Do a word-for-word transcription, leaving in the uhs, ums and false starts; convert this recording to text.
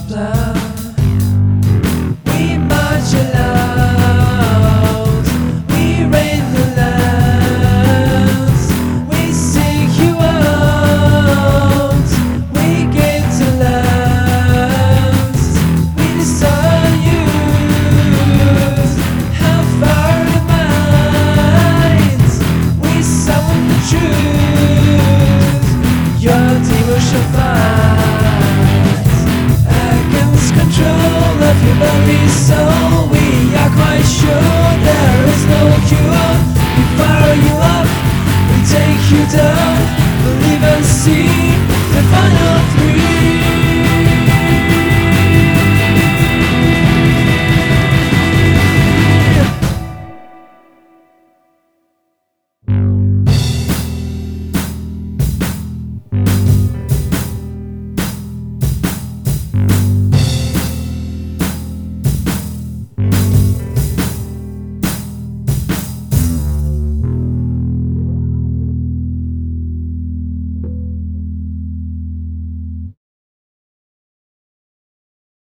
love. We march aloud, we rain the lands, we seek you out, we gain to last, we discern you, how far the minds, we summon the truth, your devotion fight against control of your body soul. We are quite sure there is no cure. We fire you up, we take you down.